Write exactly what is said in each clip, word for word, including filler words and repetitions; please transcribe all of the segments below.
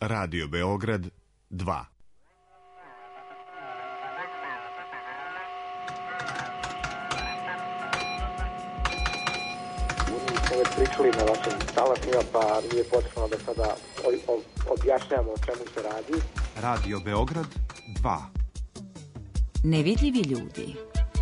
Radio Beograd dva. Već pričali na vašim talasima, pa nije potrebno da sada objašnjamo o čemu se radi. Radio Beograd dva. Nevidljivi ljudi.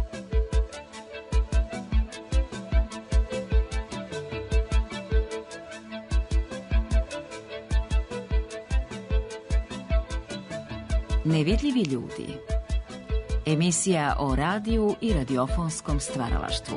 Nevidljivi ljudi. Emisija o radiju i radiofonskom stvaralaštvu.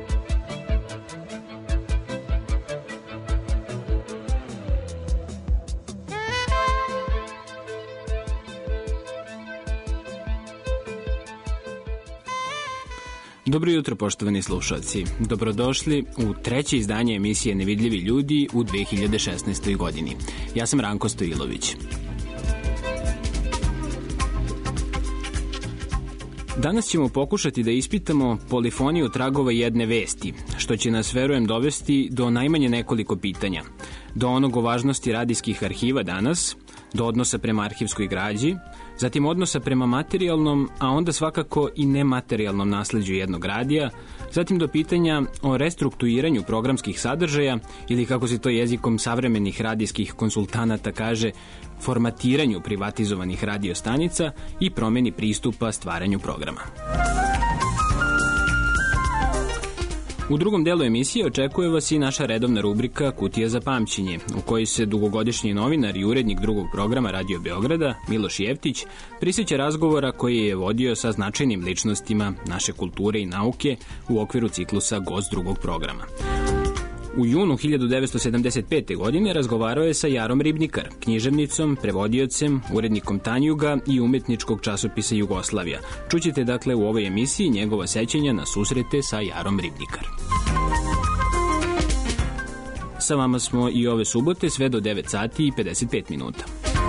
Dobro jutro, poštovani slušalci. Dobrodošli u treće izdanje emisije Nevidljivi ljudi u dve hiljade šesnaestoj. godini. Ja sam Ranko Stojilović. Danas ćemo pokušati da ispitamo polifoniju tragova jedne vesti, što će nas, verujem, dovesti do najmanje nekoliko pitanja. Do onog o važnosti radijskih arhiva danas, do odnosa prema arhivskoj građi, zatim odnosa prema materijalnom, a onda svakako i nematerijalnom nasleđu jednog radija, zatim do pitanja o restrukturiranju programskih sadržaja ili, kako se to jezikom savremenih radijskih konsultanata kaže, formatiranju privatizovanih radiostanica i promeni pristupa stvaranju programa. U drugom delu emisije očekuje vas i naša redovna rubrika Kutija za pamćenje, u kojoj se dugogodišnji novinar i urednik drugog programa Radio Beograda, Miloš Jeftić, prisjeća razgovora koji je vodio sa značajnim ličnostima naše kulture i nauke u okviru ciklusa Gost drugog programa. U junu hiljadu devetsto sedamdeset pete. godine razgovarao je sa Jarom Ribnikar, književnicom, prevodiocem, urednikom Tanjuga i umetničkog časopisa Jugoslavija. Čućete dakle u ovoj emisiji njegova sećanja na susrete sa Jarom Ribnikar. Sa vama smo i ove subote sve do devet sati i pedeset pet minuta.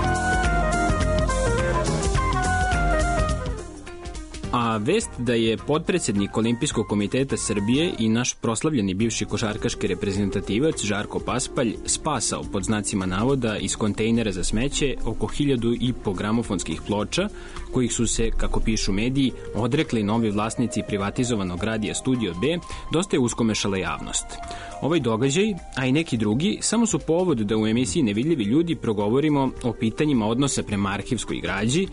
A vest da je potpredsednik Olimpijskog komiteta Srbije i naš proslavljeni bivši košarkaški reprezentativac Žarko Paspalj spasao pod znacima navoda iz kontejnera za smeće oko hiljadu i po gramofonskih ploča, kojih su se, kako pišu mediji, odrekli novi vlasnici privatizovanog radija Studio B, dosta je uskomešala javnost. Ovaj događaj, a i neki drugi, samo su povod da u emisiji Nevidljivi ljudi progovorimo o pitanjima odnosa prema arhivskoj građi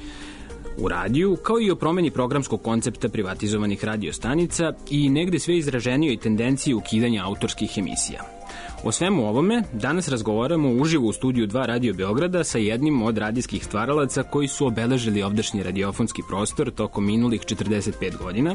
u radiju, kao i o promeni programskog koncepta privatizovanih radiostanica i negde sve izraženijoj tendenciji ukidanja autorskih emisija. O svemu ovome danas razgovaramo uživo u studiju dva Radio Beograda sa jednim od radijskih stvaralaca koji su obeležili ovdašnji radiofonski prostor tokom minulih četrdeset pet godina,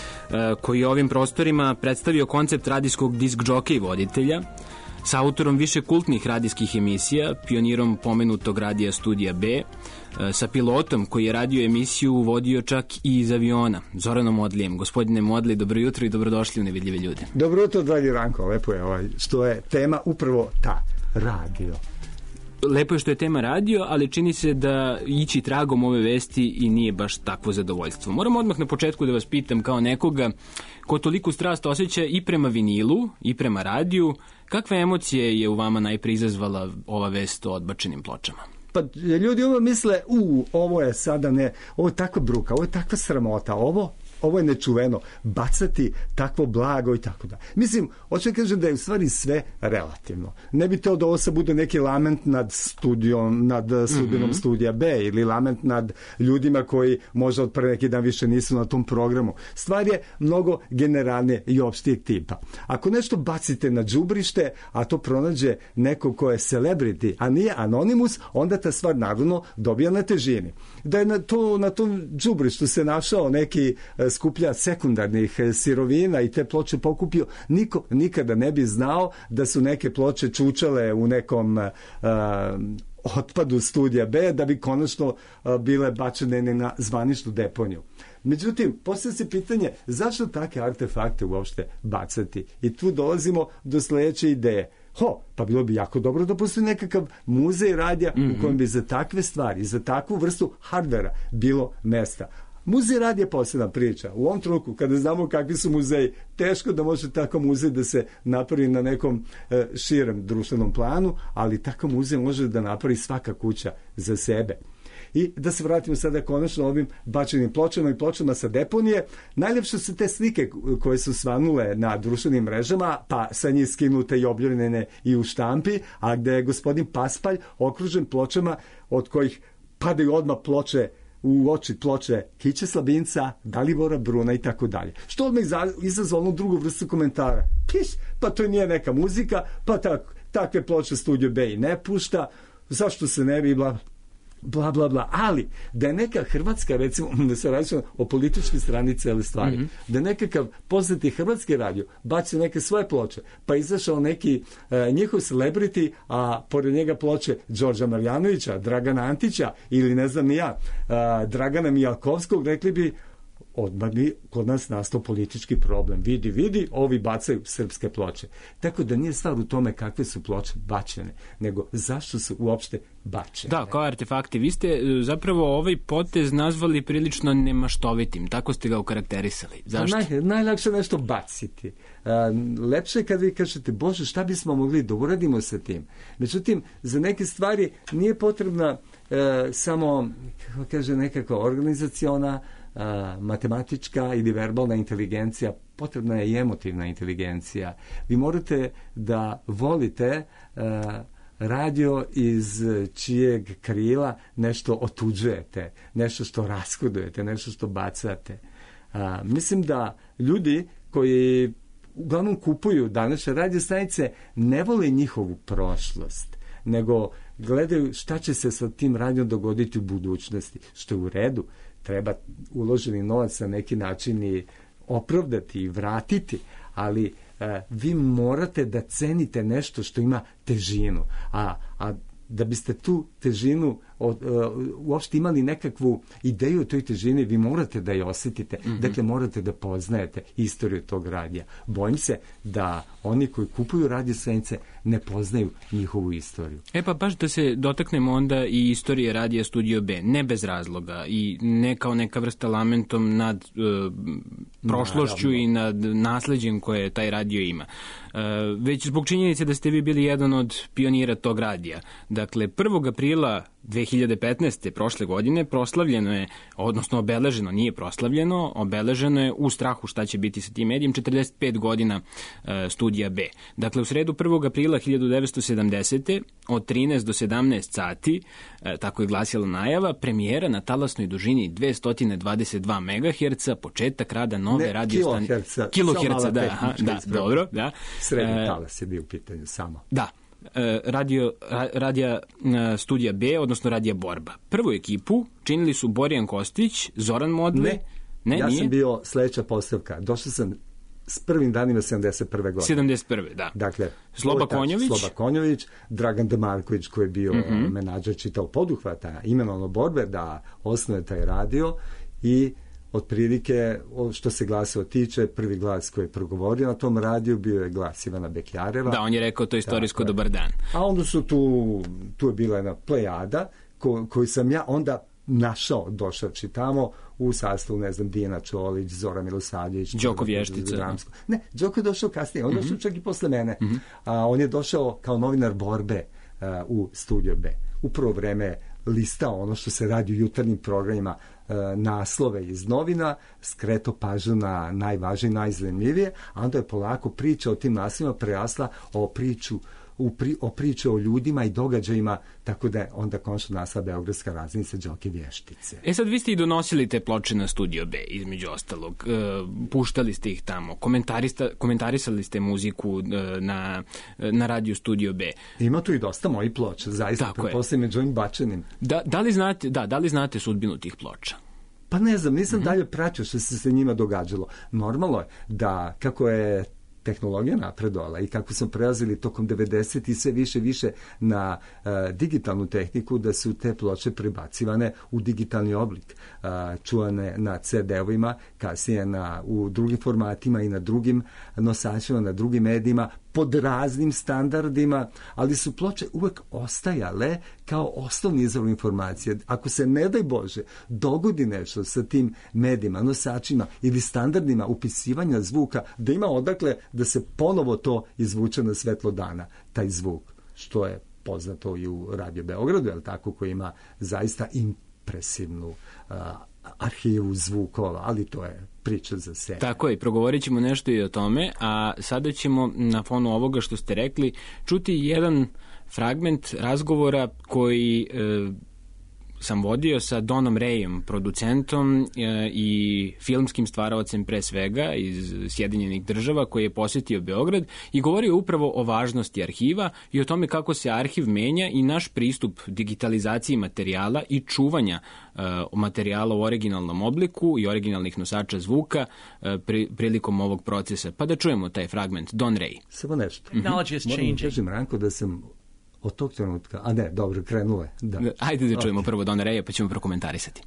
koji je ovim prostorima predstavio koncept radijskog disk džokej voditelja, sa autorom više kultnih radijskih emisija, pionirom pomenutog radija Studija B, sa pilotom koji je radio emisiju vodio čak i iz aviona, Zoranom Modlijem. Gospodine Modli, dobro jutro i dobrodošli u Nevidljive ljude. Dobro jutro, dragi Ranko, lepo je ovaj, što je tema upravo ta, radio. Lepo je što je tema radio, ali čini se da ići tragom ove vesti i nije baš takvo zadovoljstvo. Moram odmah na početku da vas pitam, kao nekoga ko toliku strast osjeća i prema vinilu i prema radiju, kakve emocije je u vama najpre izazvala ova vest o odbačenim pločama? Pa ljudi ovo misle, u, ovo je sada ne, ovo je takva bruka, ovo je takva sramota, ovo ovo je nečuveno, bacati takvo blago i tako da. Mislim, hoću da kažem da je u stvari sve relativno. Ne bi to da ovo sad bude neki lament nad studijom, nad sudbinom mm-hmm. Studija B ili lament nad ljudima koji možda od pre neki dan više nisu na tom programu. Stvar je mnogo generalnije i opštijeg tipa. Ako nešto bacite na đubrište, a to pronađe neko ko je celebrity, a nije anonimus, onda ta stvar naravno dobija na težini. Da je na, to, na tom đubrištu se našao neki skuplja sekundarnih sirovina i te ploče pokupio, niko nikada ne bi znao da su neke ploče čučale u nekom uh, otpadu Studija B, da bi konačno uh, bile bačene na zvaničnu deponiju. Međutim, postavlja se pitanje zašto takve artefakte uopšte bacati? I tu dolazimo do sledeće ideje. Ho, pa bilo bi jako dobro da postoji nekakav muzej radija mm-hmm. u kojem bi za takve stvari, za takvu vrstu hardvera bilo mesta. Muzej rad je posebna priča. U ovom trenutku, kada znamo kakvi su muzeji, teško da može tako muzej da se napravi na nekom e, širem društvenom planu, ali tako muzej može da napravi svaka kuća za sebe. I da se vratimo sada konačno ovim bačenim pločama i pločama sa deponije. Najljepše su te slike koje su svanule na društvenim mrežama, pa sa njih skinute i objavljene i u štampi, a gde je gospodin Paspalj okružen pločama od kojih padaju odmah ploče u oči ploče Kiće Slabinca, Dalibora Bruna i tako dalje. Što odmah izazvalo drugu vrstu komentara. Piš, pa to nije neka muzika, pa tak, takve ploče Studio B i ne pušta, zašto se ne bi bla, bla, bla, bla. Ali, da je neka hrvatska, recimo, da se radi o političkoj strani cele stvari, mm-hmm. da je nekakav poznati hrvatski radio bacio neke svoje ploče, pa izašao neki e, njihov celebrity, a pored njega ploče Đorđa Marjanovića, Dragana Antića ili ne znam ni ja, e, Dragana Mijalkovskog, rekli bi, odmah bi kod nas nastao politički problem. Vidi, vidi, ovi bacaju srpske ploče. Tako da nije stvar u tome kakve su ploče bačene, nego zašto su uopšte bačene. Da, kao artefakti. Vi ste zapravo ovaj potez nazvali prilično nemaštovitim. Tako ste ga okarakterisali. Zašto? Naj, najlakše nešto baciti. Lepše je kad vi kažete, Bože, šta bismo mogli da uradimo sa tim? Međutim, za neke stvari nije potrebna e, samo, kako kaže, nekakva organizaciona, a, matematička ili verbalna inteligencija, potrebna je i emotivna inteligencija. Vi morate da volite a, radio iz čijeg krila nešto otuđujete, nešto što rashodujete, nešto što bacate. A, mislim da ljudi koji uglavnom kupuju današnje radio stanice ne vole njihovu prošlost, nego gledaju šta će se sa tim radijom dogoditi u budućnosti, što je u redu. Treba uloženi novac na neki način i opravdati i vratiti, ali e, vi morate da cenite nešto što ima težinu, a, a da biste tu težinu od, uh, uopšte imali nekakvu ideju o toj težini, vi morate da je osjetite, mm-hmm. dakle morate da poznajete istoriju tog radija. Bojim se da oni koji kupuju radio stanice ne poznaju njihovu istoriju. E pa baš da se dotaknemo onda i istorije radija Studio B, ne bez razloga i ne kao neka vrsta lamentom nad uh, prošlošću Naravno. i nad nasleđem koje taj radio ima. Uh, već zbog činjenice da ste vi bili jedan od pionira tog radija. Dakle, prvog aprila dve hiljade petnaeste. prošle godine proslavljeno je, odnosno obeleženo, nije proslavljeno, obeleženo je u strahu šta će biti sa tim medijem, četrdeset pet godina e, Studija B. Dakle, u sredu prvog aprila hiljadu devetsto sedamdesete. od trinaest do sedamnaest sati, e, tako je glasila najava, premijera na talasnoj dužini dvesta dvadeset dva megaherca, početak rada nove radio stanice. Kiloherca. Kiloherca, da, aha, da, dobro, da. Srednji e, talas je bio u pitanju samo. Da. Radio, radija Studija B, odnosno Radija Borba. Prvu ekipu činili su Borjan Kostić, Zoran Modli. Ne, ne ja nije? sam bio sledeća postavka. Došao sam s prvim danima sedamdeset prve godine. sedamdeset prve, da. Dakle, Sloba Konjović. Sloba Konjović, Dragan Demarković koji je bio mm-hmm. menadžer čitao poduhvata, imenovano Borbe da osnuje taj radio i otprilike, što se glasa tiče, prvi glas koji je progovorio na tom radiju bio je glas Ivana Bekjareva. Da, on je rekao to istorijsko dakle, dobar dan. A onda su tu, tu je bila jedna plejada ko, koju sam ja onda našao, došavši tamo u sastavu, ne znam, Dijana Čolić, Zora Milosavljević, Đoko Vještica. Ne, Đoko je došao kasnije, on je mm-hmm. došao čak i posle mene. Mm-hmm. A, on je došao kao novinar Borbe a, u Studio B. U prvo vreme listao ono što se radi u jutarnjim programima, naslove iz novina, skreto pažnju na najvažnije, najzanimljivije, a onda je polako priča o tim naslovima prerasla o priču u pri, o priče o ljudima i događajima, tako da je onda konačno nastala Beogradska razglednica Đoke Vještice. E sad vi ste i donosili te ploče na Studio B, između ostalog. E, puštali ste ih tamo, komentarisali ste muziku e, na, na radiju Studio B. Ima tu i dosta mojih ploča, zaista, prepostavljam među ovim bačenim. Da, da, li znate, da, da li znate sudbinu tih ploča? Pa ne znam, nisam mm-hmm. dalje pratio što se sa njima događalo. Normalno je da, kako je tehnologija napredovala i kako smo prelazili tokom devedesetih i sve više više na uh, digitalnu tehniku, da su te ploče prebacivane u digitalni oblik, uh, čuvane na ce de-ovima, kasnije na, u drugim formatima i na drugim nosačima, na drugim medijima, pod raznim standardima, ali su ploče uvek ostajale kao osnovni izvor informacije. Ako se, ne daj Bože, dogodi nešto sa tim medijima, nosačima ili standardima upisivanja zvuka, da ima odakle da se ponovo to izvuče na svetlo dana, taj zvuk, što je poznato i u Radio Beogradu, je li tako, koji ima zaista impresivnu uh, arhivu zvukova, ali to je priča za sebe. Tako je, progovorit ćemo nešto i o tome, a sada ćemo na fonu ovoga što ste rekli čuti jedan fragment razgovora koji e, sam vodio sa Donom Rayem, producentom e, i filmskim stvaraocem pre svega iz Sjedinjenih država, koji je posjetio Beograd i govorio upravo o važnosti arhiva i o tome kako se arhiv menja i naš pristup digitalizaciji materijala i čuvanja e, materijala u originalnom obliku i originalnih nosača zvuka e, pri, prilikom ovog procesa. Pa da čujemo taj fragment. Don Ray. Samo nešto. Mm-hmm. Moram da kažem, Ranko, da sam od tog trenutka, a ne, dobro, krenulo je. Da. Ajde da čujemo okay. prvo Dona Raya, pa ćemo prokomentarisati.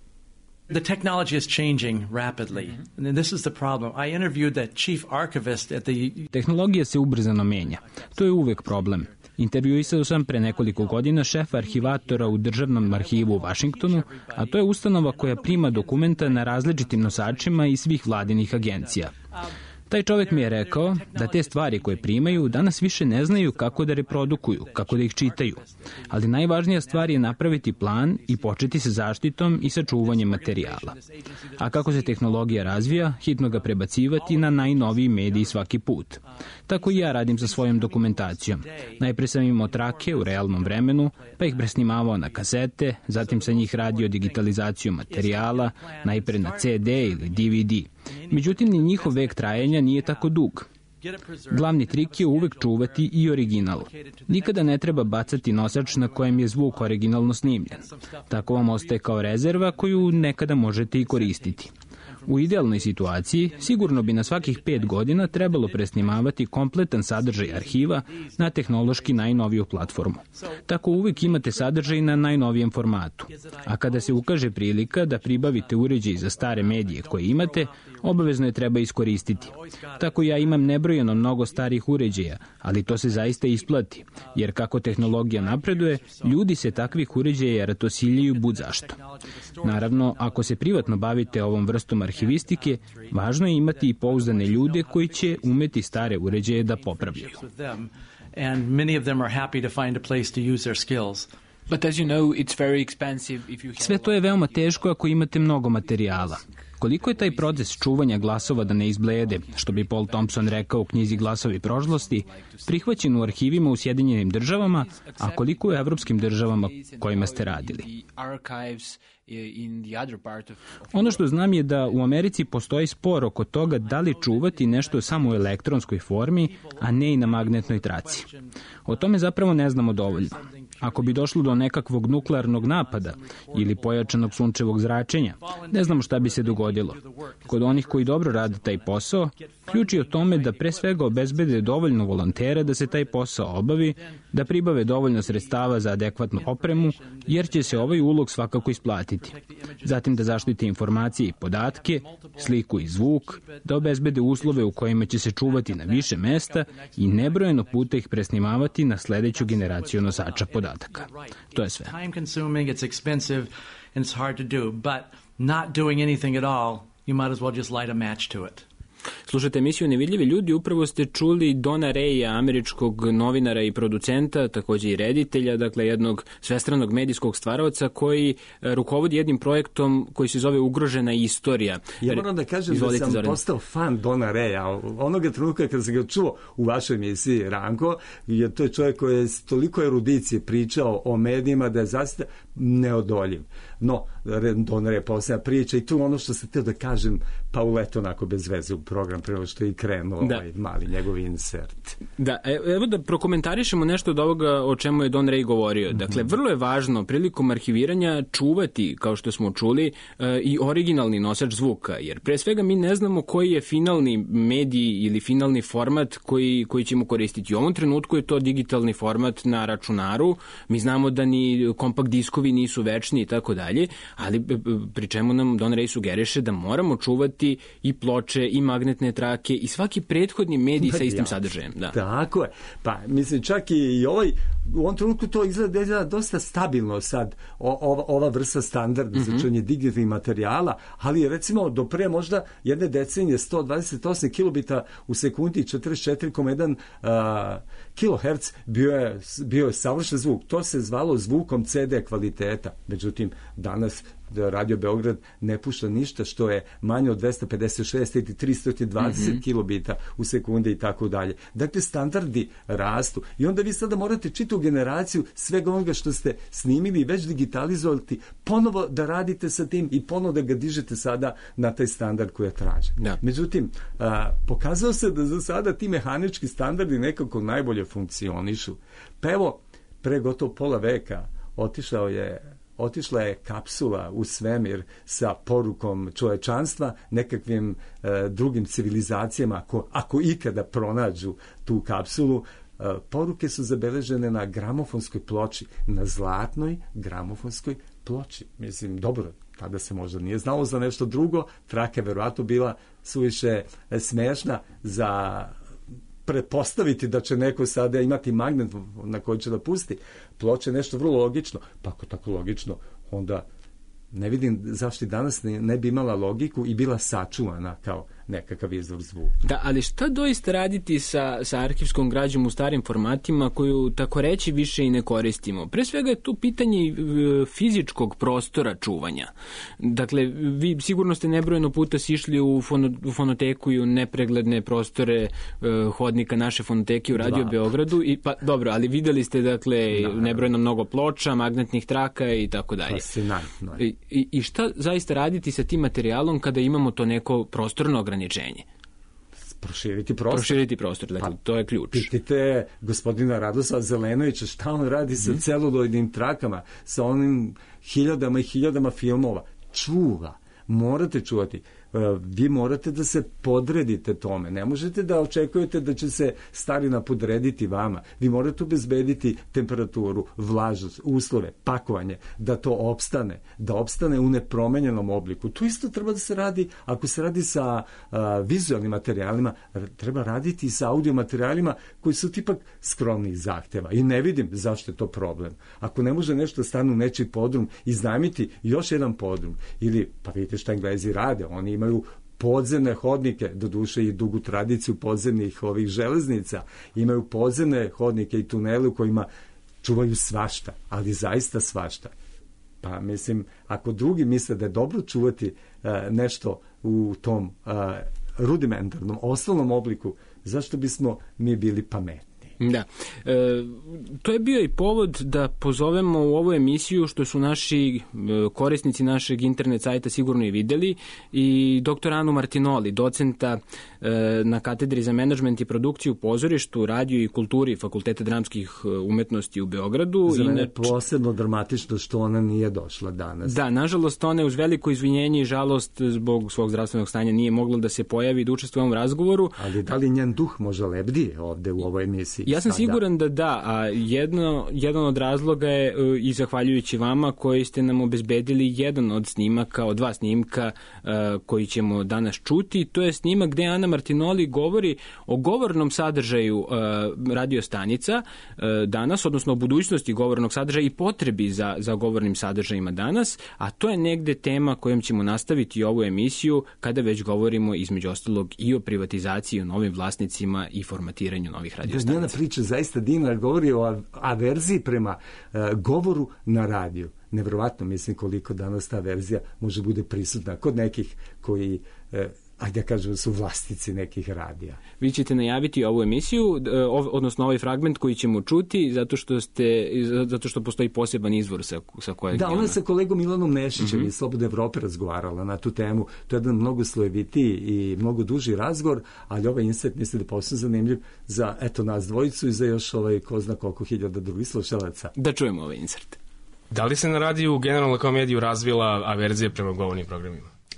The technology is changing rapidly. And this is the problem. I interviewed the chief archivist at the... Tehnologija se ubrzano menja. To je uvek problem. Intervjuisao sam pre nekoliko godina šefa arhivatora u Državnom arhivu u Vašingtonu, a to je ustanova koja prima dokumenta na različitim nosačima i svih vladinih agencija. Taj čovjek mi je rekao da te stvari koje primaju danas više ne znaju kako da reprodukuju, kako da ih čitaju. Ali najvažnija stvar je napraviti plan i početi sa zaštitom i sačuvanjem materijala. A kako se tehnologija razvija, hitno ga prebacivati na najnoviji mediji svaki put. Tako i ja radim sa svojom dokumentacijom. Najpre sam imao trake u realnom vremenu, pa ih presnimavao na kasete, zatim sa njih radio digitalizaciju materijala, najpre na ce de ili de ve de. Međutim, ni njihov vek trajanja nije tako dug. Glavni trik je uvek čuvati i original. Nikada ne treba bacati nosač na kojem je zvuk originalno snimljen. Tako vam ostaje kao rezerva koju nekada možete i koristiti. U idealnoj situaciji, sigurno bi na svakih pet godina trebalo presnimavati kompletan sadržaj arhiva na tehnološki najnoviju platformu. Tako uvek imate sadržaj na najnovijem formatu. A kada se ukaže prilika da pribavite uređaj za stare medije koje imate, obavezno je treba iskoristiti. Tako ja imam nebrojeno mnogo starih uređaja, ali to se zaista isplati, jer kako tehnologija napreduje, ljudi se takvih uređaja ratosiljaju bud zašto. Naravno, ako se privatno bavite ovom vrstom arhivistike, važno je imati i pouzdane ljude koji će umeti stare uređaje da popravljaju. Sve to je veoma teško ako imate mnogo materijala. Koliko je taj proces čuvanja glasova da ne izblede, što bi Paul Thompson rekao u knjizi Glasovi prošlosti, prihvaćen u arhivima u Sjedinjenim državama, a koliko u evropskim državama kojima ste radili? Ono što znam je da u Americi postoji spor oko toga da li čuvati nešto samo u elektronskoj formi, a ne i na magnetnoj traci. O tome zapravo ne znamo dovoljno. Ako bi došlo do nekakvog nuklearnog napada ili pojačanog sunčevog zračenja, ne znamo šta bi se dogodilo. Kod onih koji dobro rade taj posao, ključ je o tome da pre svega obezbede dovoljno volontera da se taj posao obavi, da pribave dovoljno sredstava za adekvatnu opremu, jer će se ovaj ulog svakako isplatiti. Zatim da zaštite informacije i podatke, sliku i zvuk, da obezbede uslove u kojima će se čuvati na više mesta i nebrojeno puta ih presnimavati na sledeću generaciju nosača podataka. To je sve. Slušajte emisiju Nevidljivi ljudi, upravo ste čuli Dona Raya, američkog novinara i producenta, takođe i reditelja, dakle jednog svestranog medijskog stvaraoca koji rukovodi jednim projektom koji se zove Ugrožena istorija. Ja moram da kažem Izvolite, da sam Zoran. postao fan Dona Raya. Onoga trenutka kada sam ga čuo u vašoj emisiji, Ranko, jer to je čovjek koji je toliko erudicije pričao o medijima da je zaista neodoljiv. No, Don Ray posebna priča i tu ono što sam htio da kažem, pa uleto onako bez veze u program prema što je i krenuo da. ovaj mali njegov insert. Da, evo da prokomentarišemo nešto od ovoga o čemu je Don Ray govorio. Dakle, vrlo je važno prilikom arhiviranja čuvati, kao što smo čuli, i originalni nosač zvuka, jer pre svega mi ne znamo koji je finalni medij ili finalni format koji, koji ćemo koristiti. U ovom trenutku je to digitalni format na računaru, mi znamo da ni kompakt diskovi nisu večni i tako dalje, ali pri čemu nam Don Ray sugeriše da moramo čuvati i ploče i magnetne magnetne trake i svaki prethodni medij sa istim sadržajem. Da. Tako je. Pa, mislim, čak i ovaj, u ovom trenutku to izgleda, izgleda dosta stabilno sad, o, ova, ova vrsta standarda mm-hmm. za čuvanje digitalnih materijala, ali recimo do pre možda jedne decenije sto dvadeset osam kilobita u sekundi i četrdeset četiri zarez jedan uh, kiloherc bio je, bio je savršen zvuk. To se zvalo zvukom ce de kvaliteta. Međutim, danas Radio Beograd ne pušta ništa što je manje od dvesta pedeset šest ili tristo dvadeset mm-hmm. kilobita u sekundi i tako dalje. Dakle, standardi rastu i onda vi sada morate čitavu generaciju svega onoga što ste snimili i već digitalizovati, ponovo da radite sa tim i ponovo da ga dižete sada na taj standard koji je tražen. Da. Međutim, a, pokazao se da za sada ti mehanički standardi nekako najbolje funkcionišu. Pa evo, pre gotovo pola veka otišao je Otišla je kapsula u svemir sa porukom čovečanstva nekakvim e, drugim civilizacijama, ako, ako ikada pronađu tu kapsulu. E, poruke su zabeležene na gramofonskoj ploči, na zlatnoj gramofonskoj ploči. Mislim, dobro, tada se možda nije znalo za nešto drugo, traka je verovatno bila suviše smešna za pretpostaviti da će neko sada imati magnet na koji će da pusti ploče, nešto vrlo logično. Pa ako tako logično, onda ne vidim zašto i danas ne, ne bi imala logiku i bila sačuvana kao nekakav izvor zvuka. Da, ali šta doista raditi sa, sa arhivskom građom u starim formatima koju tako reći više i ne koristimo? Pre svega je tu pitanje fizičkog prostora čuvanja. Dakle, vi sigurno ste nebrojeno puta sišli u, fono, u fonoteku i u nepregledne prostore uh, hodnika naše fonoteke u Radio Dva. Beogradu. I, pa, dobro, ali videli ste, dakle, da, nebrojeno mnogo ploča, magnetnih traka i tako dalje. Fascinantno. I, i, I šta zaista raditi sa tim materijalom kada imamo to neko prostorno ograničenje? Proširiti prostor. Proširiti prostor, dakle, pa, to je ključ. Pitajte gospodina Radoslava Zelenovića šta on radi sa mm-hmm. celuloidnim trakama, sa onim hiljadama i hiljadama filmova. Čuva. Morate čuvati. Vi morate da se podredite tome. Ne možete da očekujete da će se starina podrediti vama. Vi morate obezbediti temperaturu, vlažnost, uslove, pakovanje, da to opstane, da opstane u nepromenjenom obliku. To isto treba da se radi, ako se radi sa a, vizualnim materijalima, treba raditi i sa audio materijalima koji su tipak skromnih zahteva. I ne vidim zašto je to problem. Ako ne može nešto da stane u nečiji podrum, iznajmiti još jedan podrum. Ili, pa vidite šta Englezi rade, oni imaju imaju podzemne hodnike, doduše i dugu tradiciju podzemnih ovih železnica, imaju podzemne hodnike i tunele u kojima čuvaju svašta, ali zaista svašta. Pa mislim, ako drugi misle da je dobro čuvati uh, nešto u tom uh, rudimentarnom, osnovnom obliku, zašto bismo mi bili pametni? Da. E, to je bio i povod da pozovemo u ovu emisiju, što su naši korisnici našeg internet sajta sigurno i videli, i doktor Anu Martinoli, docenta e, na katedri za menadžment i produkciju u pozorištu, radiju i kulturi Fakulteta dramskih umetnosti u Beogradu. Za mene je posebno dramatično što ona nije došla danas. Da, nažalost, ona uz veliko izvinjenje i žalost zbog svog zdravstvenog stanja nije mogla da se pojavi i da učestvuje u ovom razgovoru. Ali da li njen duh može lebdi ovde u ovoj emisiji? Ja sam sada siguran da da, a jedno, jedan od razloga je i zahvaljujući vama koji ste nam obezbedili jedan od snimaka, od dva snimka uh, koji ćemo danas čuti. To je snimak gde Ana Martinoli govori o govornom sadržaju uh, radiostanica uh, danas, odnosno o budućnosti govornog sadržaja i potrebi za, za govornim sadržajima danas, a to je negde tema kojom ćemo nastaviti ovu emisiju kada već govorimo između ostalog i o privatizaciji, o novim vlasnicima i formatiranju novih radiostanica. Njena priča zaista divna, govori o averziji prema uh, govoru na radiju. Nevjerovatno, mislim koliko danas ta averzija može bude prisutna kod nekih koji uh, ajde da kažem, su vlasnici nekih radija. Vi ćete najaviti ovu emisiju, odnosno ovaj fragment koji ćemo čuti, zato što ste, zato što postoji poseban izvor sa, sa kojeg... Da, ona je sa kolegom Milanom Nešićem mm-hmm. iz Slobodne Evrope razgovarala na tu temu. To je jedan mnogo slojevitiji i mnogo duži razgovor, ali ovaj insert mislim da je posebno zanimljiv za, eto, nas dvojicu i za još ovaj ko zna koliko hiljada drugih slušalaca. Da čujemo ovaj insert. Da li se na radiju generalno kao mediju razvila averzija prema govornim programima?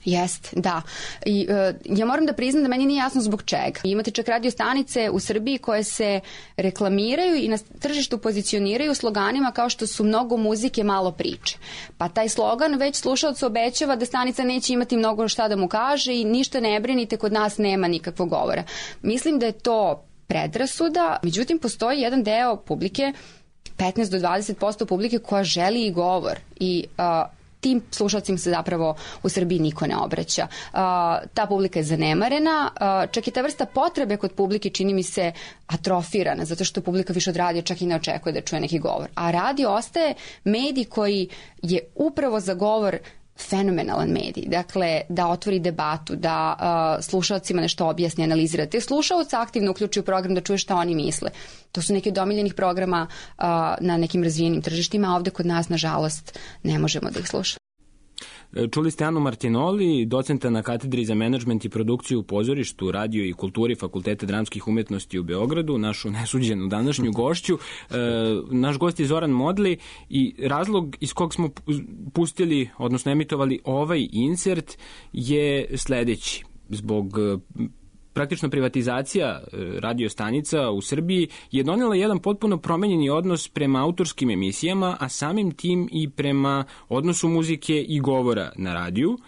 Jest, da. I, uh, ja moram da priznam da meni nije jasno zbog čega. Imate čak radio stanice u Srbiji koje se reklamiraju i na tržištu pozicioniraju sloganima kao što su mnogo muzike, malo priče. Pa taj slogan već slušaocu obećava da stanica neće imati mnogo šta da mu kaže i ništa ne brinite, kod nas nema nikakvog govora. Mislim da je to predrasuda, međutim postoji jedan deo publike, petnaest do dvadeset posto publike koja želi i govor i uh, tim slušalcima se zapravo u Srbiji niko ne obraća. Uh, ta publika je zanemarena, uh, čak i ta vrsta potrebe kod publike čini mi se atrofirana, zato što publika više od radija čak i ne očekuje da čuje neki govor. A radio ostaje medij koji je upravo za govor fenomenalan medij, dakle da otvori debatu, da uh, slušalcima nešto objasni, analizira. Te slušalca aktivno uključuju program da čuje šta oni misle. To su neki od omiljenih programa uh, na nekim razvijenim tržištima, a ovde kod nas, nažalost, ne možemo da ih slušamo. Čuli ste Anu Martinoli, docenta na katedri za menadžment i produkciju u pozorištu, radio i kulturi Fakulteta dramskih umetnosti u Beogradu, našu nesuđenu današnju gošću. E, naš gost je Zoran Modli i razlog iz kog smo pustili, odnosno emitovali ovaj insert je sledeći. Zbog praktično privatizacija radio stanica u Srbiji je donela jedan potpuno promenjeni odnos prema autorskim emisijama, a samim tim i prema odnosu muzike i govora na radiju,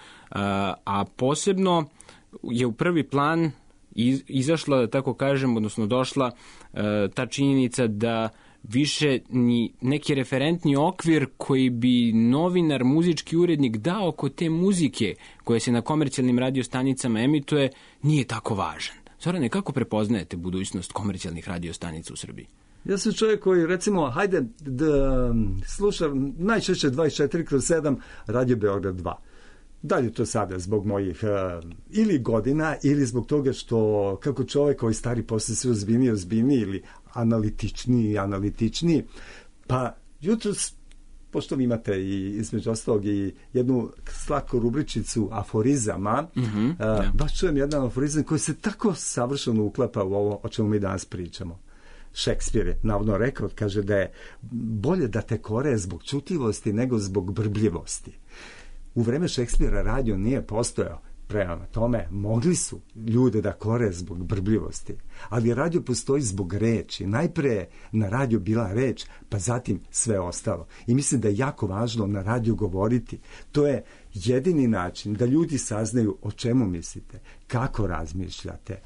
a posebno je u prvi plan izašla, da tako kažem, odnosno došla ta činjenica da više ni neki referentni okvir koji bi novinar, muzički urednik dao oko te muzike koje se na komercijalnim radiostanicama emituje, nije tako važan. Zorane, kako prepoznajete budućnost komercijalnih radiostanica u Srbiji? Ja sam čovjek koji, recimo, hajde da slušam najčešće dvadeset četiri kroz sedam Radio Beograd dva. Da li je to sada zbog mojih uh, ili godina ili zbog toga što kako čovjek koji stari posle se ozbiljniji, ozbiljniji ili analitičniji i analitičniji, pa jutros, pošto vi imate i između ostalog i jednu slatku rubričicu aforizama, mm-hmm, uh, yeah. baš čujem jedan aforizam koji se tako savršeno uklapa u ovo o čemu mi danas pričamo. Šekspir je navodno rekao, kaže da je bolje da te kore zbog čutljivosti nego zbog brbljivosti. U vreme Šekspira radio nije postojao, prema tome mogli su ljude da kore zbog brbljivosti, ali radio postoji zbog reči. Najpre je na radio bila reč, pa zatim sve ostalo. I mislim da je jako važno na radio govoriti. To je jedini način da ljudi saznaju o čemu mislite, kako razmišljate,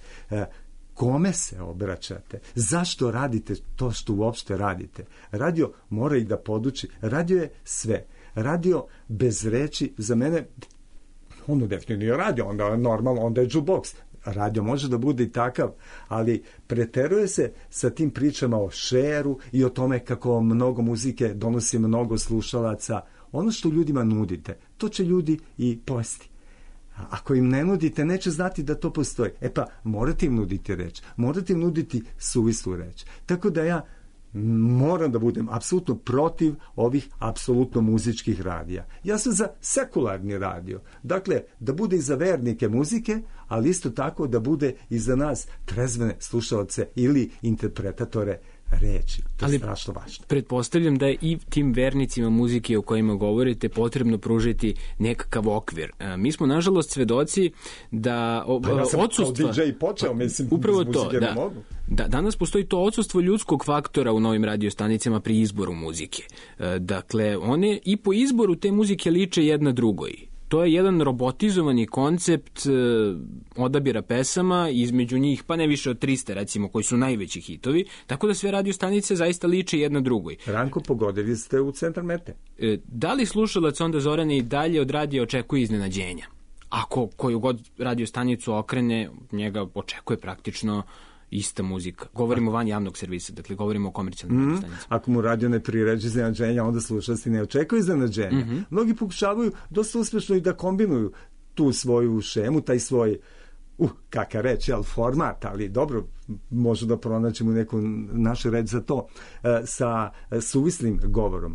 kome se obraćate, zašto radite to što uopšte radite. Radio mora i da poduči. Radio je sve. Radio bez reči, za mene, ono definitivno radio, onda normalno, onda je jukebox. Radio može da bude i takav, ali preteruje se sa tim pričama o šeru i o tome kako mnogo muzike donosi mnogo slušalaca. Ono što ljudima nudite, to će ljudi i pojesti. Ako im ne nudite, neće znati da to postoji. E pa, morate im nuditi reč, morate im nuditi suvislu reč. Tako da ja moram da budem apsolutno protiv ovih apsolutno muzičkih radija. Ja sam za sekularni radio. Dakle, da bude i za vernike muzike, ali isto tako da bude i za nas trezvene slušalce ili interpretatore reči. To je ali strašno važno. Pretpostavljam da je i tim vernicima muzike o kojima govorite potrebno pružiti nekakav okvir. Mi smo, nažalost, svedoci da o, pa ja sam odsustva... kao D J počeo, mislim, upravo to, da, da. Danas postoji to odsustvo ljudskog faktora u novim radiostanicama pri izboru muzike. Dakle, one i po izboru te muzike liče jedna drugoj. To je jedan robotizovani koncept e, odabira pesama, između njih pa ne više od trista, recimo, koji su najveći hitovi, tako da sve radiostanice zaista liče jedna drugoj. Ranko, pogodili ste u centar mete. E, da li slušalac onda, Zorane, i dalje od radija očekuje iznenađenja? Ako koju god radiostanicu okrene, njega očekuje praktično ista muzika. Govorimo van javnog servisa, dakle govorimo o komercijalnim mm, radiostanicama. Ako mu radio ne priređe iznenađenja, onda slušalci ne očekuje iznenađenja. Mm-hmm. Mnogi pokušavaju dosta uspešno i da kombinuju tu svoju šemu, taj svoj, uh, kaka reč, jel, format, ali dobro, možda da pronaćemo neku našu reč za to, uh, sa uh, suvislim govorom.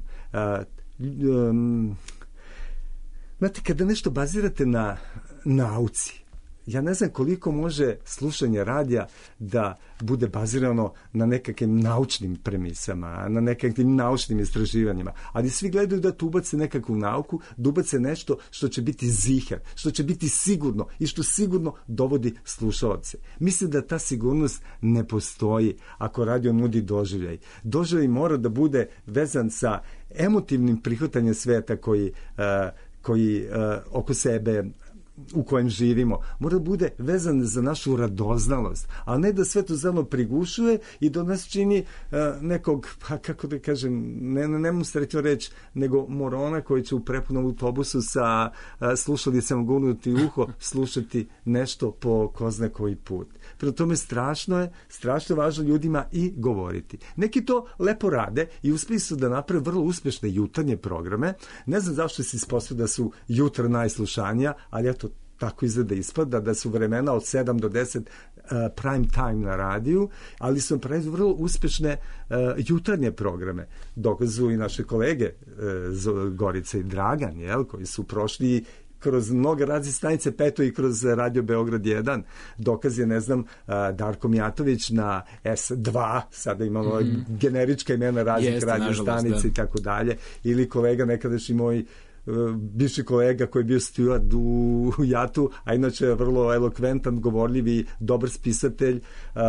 Uh, um, znate, kada nešto bazirate na nauci, ja ne znam koliko može slušanje radija da bude bazirano na nekakvim naučnim premisama, na nekakvim naučnim istraživanjima, ali svi gledaju da tu ubace nekakvu nauku, da ubace nešto što će biti ziher, što će biti sigurno i što sigurno dovodi slušaoce. Mislim da ta sigurnost ne postoji ako radio nudi doživljaj. Doživljaj mora da bude vezan sa emotivnim prihvatanjem sveta koji, uh, koji uh, oko sebe u kojem živimo, mora da bude vezan za našu radoznalost, a ne da sve to zelno prigušuje i da nas čini uh, nekog, pa kako da kažem, ne, ne, ne mu srećno reći, nego morona koji će u prepunom autobusu sa uh, slušalicama gurnuti uho slušati nešto po ko zna koji put. Prema tome strašno je, strašno je važno ljudima i govoriti. Neki to lepo rade i uspeli su da naprave vrlo uspešne jutarnje programe. Ne znam zašto se ispostavlja da su jutra najslušanija, ali eto, tako izgleda ispada da su vremena od sedam do deset uh, prime time na radiju, ali su pravili vrlo uspešne uh, jutarnje programe. Dokazuju i naše kolege uh, Gorica i Dragan, jel, koji su prošli kroz mnoge razne stanice, peto i kroz Radio Beograd jedan. Dokaz je, ne znam, Darko Mijatović na es dva, sada imamo mm. generička imena raznih radio stanica i tako dalje, ili kolega nekadašnji moj bivši kolega koji je bio steward u Jatu, a inače je vrlo elokventan, govorljiv i dobar spisatelj,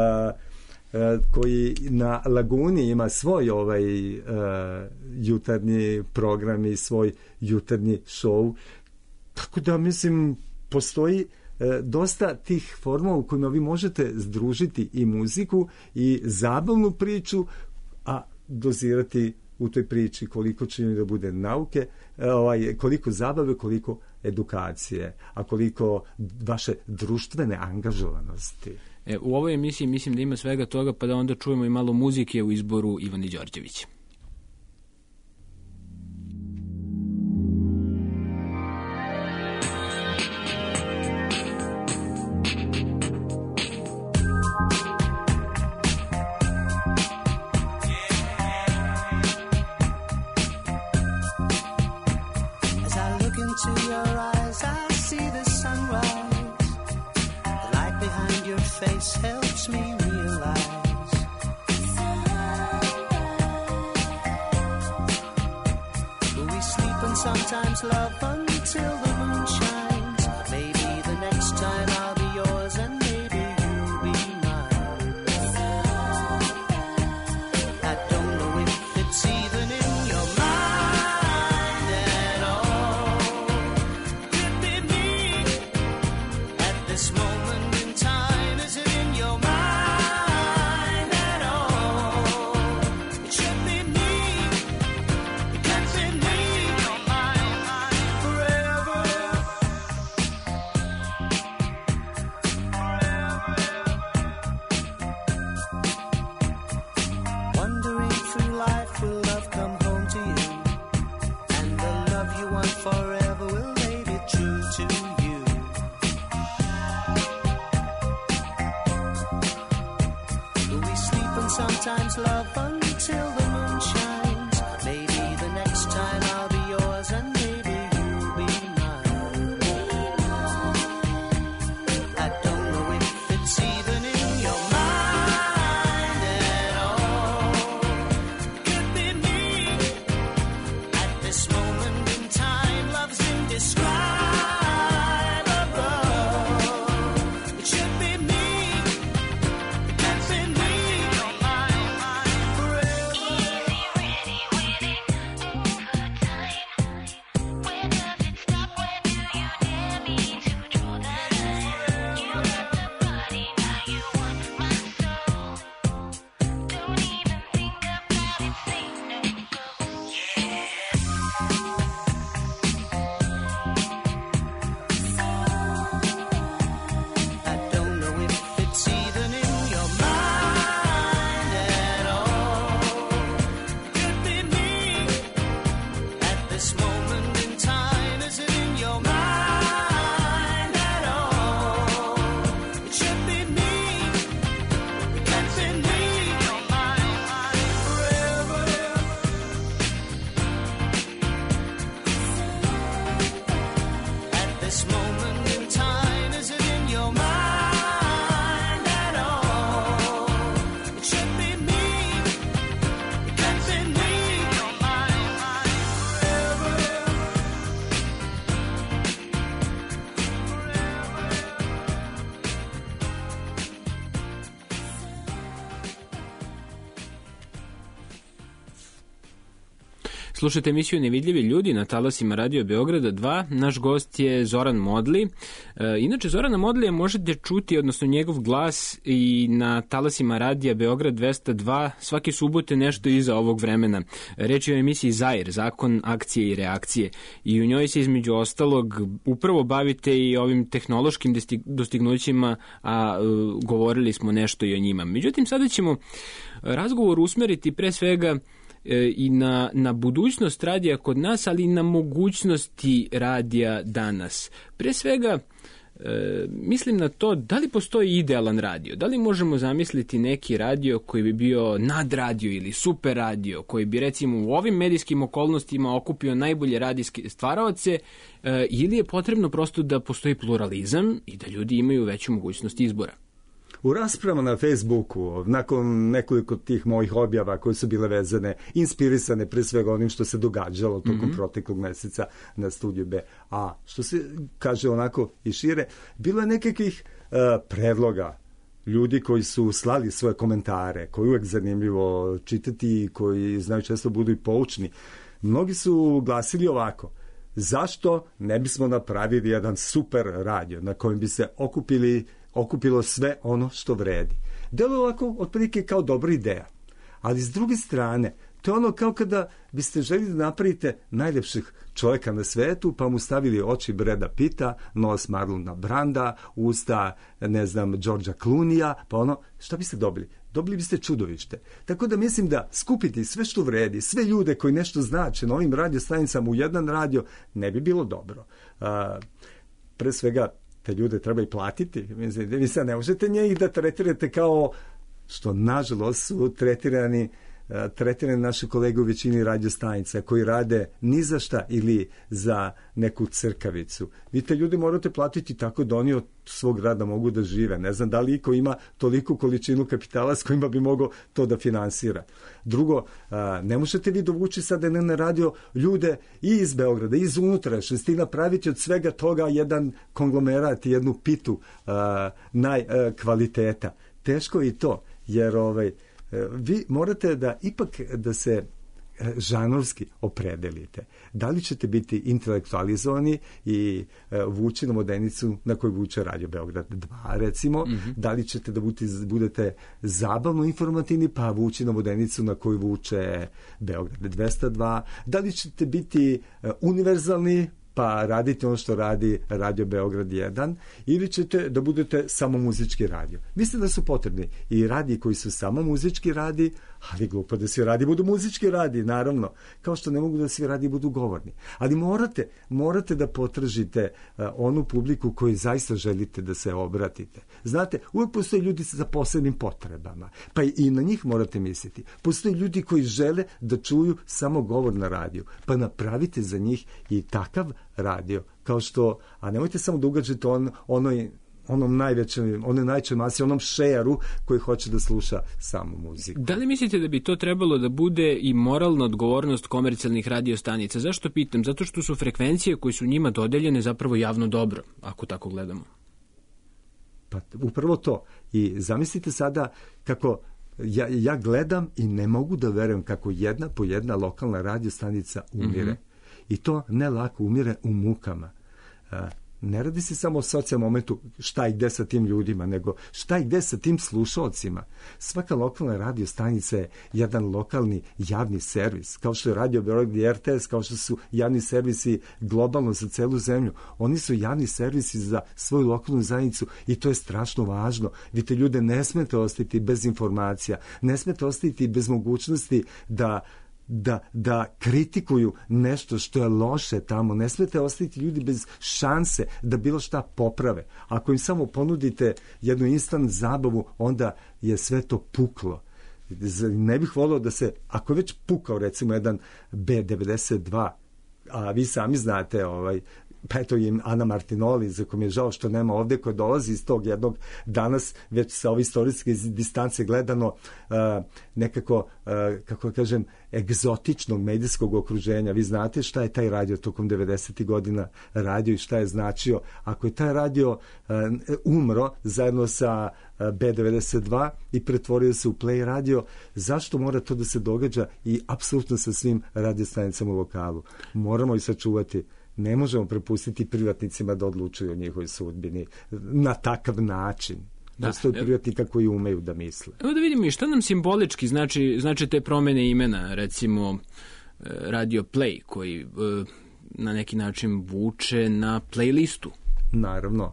koji na Laguni ima svoj ovaj uh, jutarnji program i svoj jutarnji show. Tako da, mislim, postoji e, dosta tih forma u kojima vi možete združiti i muziku i zabavnu priču, a dozirati u toj priči koliko će da bude nauke, e, ovaj, koliko zabave, koliko edukacije, a koliko vaše društvene angažovanosti. E, u ovoj emisiji mislim da ima svega toga, pa da onda čujemo i malo muzike u izboru Ivani Đorđević. Face helps me realize we sleep and sometimes love until the moon shines. Maybe the next time I'll be yours and maybe you'll be mine. I don't know if it's even in your mind at all. Could it be me at this moment in time? Sometimes love until the moon shines. Maybe the next time I'll be yours and maybe you'll be mine. I don't know if it's even in your mind at all. Could be me at this moment in time. Love's indescribable. It should be me. It can't be me. Forever. Slušajte emisiju Nevidljivi ljudi na talasima Radio Beograda dva. Naš gost je Zoran Modli. E, inače, Zorana Modlija možete čuti, odnosno njegov glas, i na talasima Radija Beograd dvesta dva svake subote nešto iza ovog vremena. Reč je o emisiji Zair, zakon akcije i reakcije. I u njoj se između ostalog upravo bavite i ovim tehnološkim dostignućima, a e, govorili smo nešto i o njima. Međutim, sada ćemo razgovor usmeriti pre svega i na, na budućnost radija kod nas, ali i na mogućnosti radija danas. Pre svega, e, mislim na to da li postoji idealan radio, da li možemo zamisliti neki radio koji bi bio nadradio ili super radio, koji bi recimo u ovim medijskim okolnostima okupio najbolje radijske stvaraoce, e, ili je potrebno prosto da postoji pluralizam i da ljudi imaju veću mogućnost izbora. U raspravama na Facebooku, nakon nekoliko tih mojih objava koje su bile vezane, inspirisane pre svega onim što se događalo tokom mm-hmm. proteklog meseca na Studiju B, a što se kaže onako i šire, bilo je nekakvih uh, predloga ljudi koji su slali svoje komentare, koji uvek zanimljivo čitati i koji znaju često budu i poučni. Mnogi su glasili ovako: zašto ne bismo napravili jedan super radio na kojem bi se okupili okupilo sve ono što vredi. Deluje ovako otprilike kao dobra ideja. Ali s druge strane, to je ono kao kada biste želili da napravite najlepših čovjeka na svetu, pa mu stavili oči Breda Pitta, nos Marlona Branda, usta, ne znam, Georgea Clooneyja, pa ono, šta biste dobili? Dobili biste čudovište. Tako da mislim da skupiti sve što vredi, sve ljude koji nešto znače na ovim radio stanicama u jedan radio, ne bi bilo dobro. A, pre svega, te ljude treba i platiti. Vi sad ne možete njih da tretirate kao što nažalost su tretirani, tretirani naši kolege u većini radiostanica koji rade ni za šta ili za neku crkavicu. Vi te ljudi morate platiti tako da oni od svog rada mogu da žive. Ne znam da li iko ima toliku količinu kapitala s kojima bi mogao to da finansira. Drugo, ne možete vi dovući sada na radio ljude i iz Beograda, i iz unutrašnjosti, napraviti od svega toga jedan konglomerat, jednu pitu najkvaliteta. Teško je i to, jer ovaj, vi morate da ipak da se žanrovski opredelite. Da li ćete biti intelektualizovani i e, vući na modenicu na kojoj vuče Radio Beograd dva, recimo, mm-hmm. da li ćete da budete, budete zabavno informativni, pa vući na modenicu na koju vuče Beograd dvesta dva, da li ćete biti e, univerzalni, pa radite ono što radi Radio Beograd jedan, ili ćete da budete samo muzički radio. Mislim da su potrebni i radiji koji su samo muzički radi, ali glupo da svi radi budu muzički radi, naravno, kao što ne mogu da svi radi budu govorni. Ali morate, morate da potražite uh, onu publiku koju zaista želite da se obratite. Znate, uvek postoje ljudi sa posebnim potrebama, pa i na njih morate misliti. Postoje ljudi koji žele da čuju samo govor na radiju, pa napravite za njih i takav radio, kao što, a nemojte samo da ugađate on, onoj onom najvećem, onoj najvećoj masi, onom šeru koji hoće da sluša samo muziku. Da li mislite da bi to trebalo da bude i moralna odgovornost komercijalnih radiostanica? Zašto pitam? Zato što su frekvencije koje su njima dodeljene zapravo javno dobro, ako tako gledamo. Pa upravo to. I zamislite sada kako ja, ja gledam i ne mogu da verujem kako jedna po jedna lokalna radiostanica umire. Mm-hmm. I to ne lako, umire u mukama. Ne radi se samo o socijalnom momentu šta i gde sa tim ljudima, nego šta i gde sa tim slušalcima. Svaka lokalna radiostanica je jedan lokalni javni servis, kao što je Radio Beograd i R T S, kao što su javni servisi globalno za celu zemlju. Oni su javni servisi za svoju lokalnu zajednicu i to je strašno važno. Vi te ljude ne smete ostaviti bez informacija, ne smete ostaviti bez mogućnosti da Da, da kritikuju nešto što je loše tamo. Ne smete ostaviti ljudi bez šanse da bilo šta poprave. Ako im samo ponudite jednu instant zabavu, onda je sve to puklo. Ne bih volio da se, ako je već pukao recimo jedan B devedeset dva, a vi sami znate ovaj, pa eto i Ana Martinoli, za kom je žao što nema ovde, koja dolazi iz tog jednog danas, već sa ove istorijske distance gledano, uh, nekako, uh, kako kažem, egzotičnog medijskog okruženja. Vi znate šta je taj radio tokom devedesetih godina radio i šta je značio. Ako je taj radio uh, umro zajedno sa uh, B devedeset dva i pretvorio se u Play radio, zašto mora to da se događa i apsolutno sa svim radiostanicama u lokalu? Moramo i sačuvati. Ne možemo prepustiti privatnicima da odlučuju o njihovoj sudbini na takav način. Da, postoje privatnika koji umeju da misle. Evo da vidimo i šta nam simbolički znači, znači te promene imena, recimo Radio Play, koji na neki način vuče na playlistu. Naravno.